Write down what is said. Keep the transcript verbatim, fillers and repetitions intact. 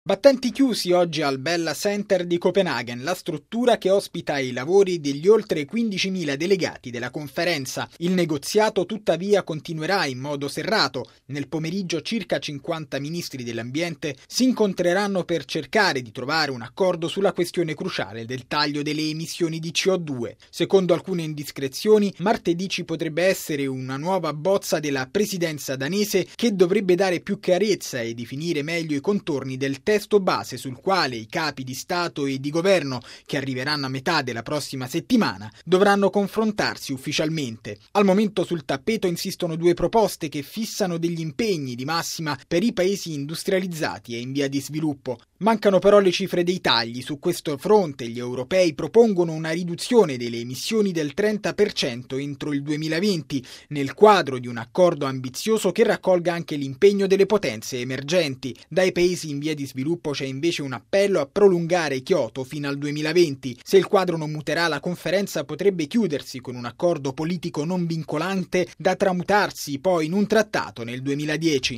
Battenti chiusi oggi al Bella Center di Copenaghen, la struttura che ospita i lavori degli oltre quindicimila delegati della conferenza. Il negoziato tuttavia continuerà in modo serrato. Nel pomeriggio circa cinquanta ministri dell'ambiente si incontreranno per cercare di trovare un accordo sulla questione cruciale del taglio delle emissioni di C O due. Secondo alcune indiscrezioni, martedì ci potrebbe essere una nuova bozza della presidenza danese che dovrebbe dare più chiarezza e definire meglio i contorni del testo testo base sul quale i capi di Stato e di Governo, che arriveranno a metà della prossima settimana, dovranno confrontarsi ufficialmente. Al momento sul tappeto insistono due proposte che fissano degli impegni di massima per i paesi industrializzati e in via di sviluppo. Mancano però le cifre dei tagli. Su questo fronte gli europei propongono una riduzione delle emissioni del trenta per cento entro il duemilaventi, nel quadro di un accordo ambizioso che raccolga anche l'impegno delle potenze emergenti. Dai paesi in via di sviluppo sviluppo c'è invece un appello a prolungare Kyoto fino al duemilaventi. Se il quadro non muterà, la conferenza potrebbe chiudersi con un accordo politico non vincolante da tramutarsi poi in un trattato nel duemiladieci.